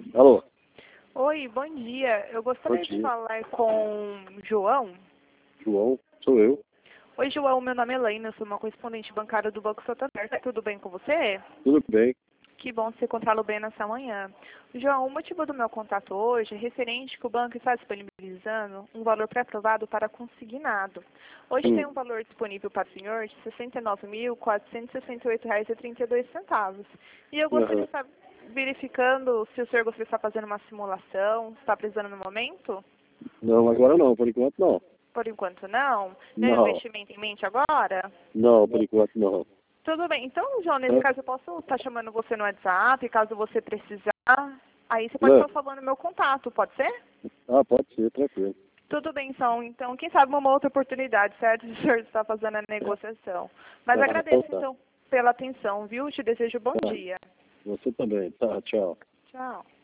Alô? Oi, bom dia. Eu gostaria Bom de dia. falar com João. João, sou eu. Oi, João, meu nome é Elaine, eu sou uma correspondente bancária do Banco Santander. Tá tudo bem com você? Tudo bem? Que bom se encontrá-lo bem nessa manhã. João, o motivo do meu contato hoje é referente que o banco está disponibilizando um valor pré-aprovado para consignado. Hoje tem um valor disponível para o senhor de R$ 69.468,32. E eu gostaria de Aham. estar verificando se o senhor gostaria de estar fazendo uma simulação, se está precisando no momento. Não, agora não, por enquanto não. Por enquanto não? Tem um Não, investimento em mente agora? não, por enquanto não. Tudo bem. Então, João, nesse É? caso eu posso estar chamando você no WhatsApp, caso você precisar. Aí você pode Não. estar salvando meu contato, pode ser? Ah, pode ser, tranquilo. Tudo bem, então quem sabe uma outra oportunidade, certo? Se o senhor está fazendo a negociação. Mas Então agradeço, tá. então, pela atenção, viu? Te desejo bom Tá. dia. Você também. Tá, tchau. Tchau.